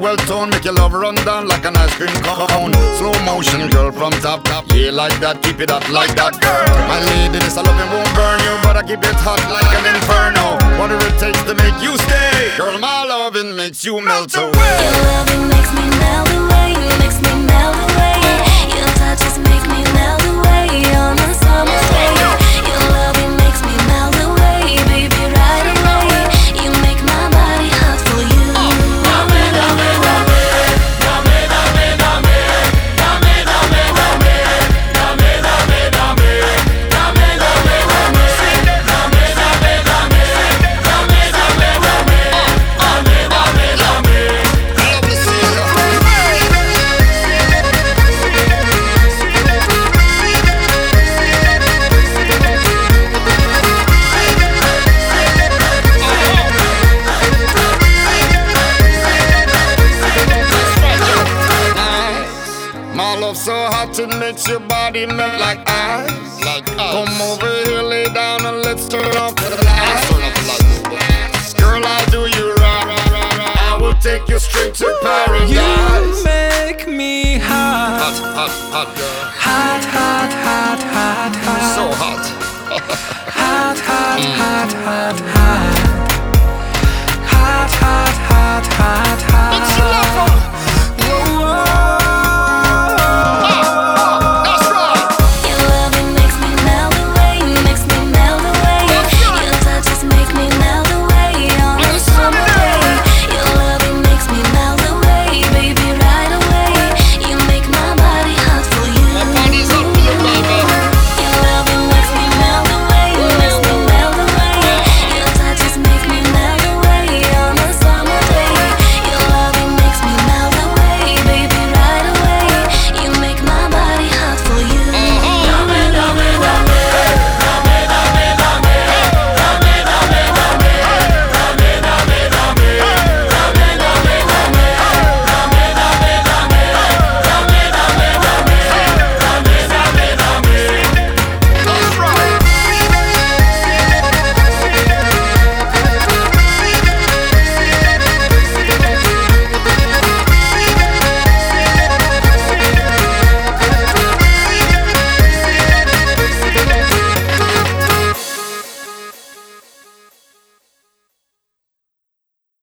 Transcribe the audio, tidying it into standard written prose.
well toned, make your love run down like an ice cream cone. Slow motion, girl, from top, yeah, like that, keep it up like that, girl. My lady, this loving won't burn you, but I keep it hot like an inferno. Whatever it takes to make you stay, girl, my loving makes you melt away. Your loving makes me melt away, makes me melt away. Your touches make me melt away on a summer's day. Your loving makes me melt away, baby, right away. You make my body hot for you. Dame, dame, dame, dame, dame, dame, dame, dame, dame, dame, dame, dame, dame, dame, My love so hot it makes your body melt like ice. Come over here, lay down and let's turn off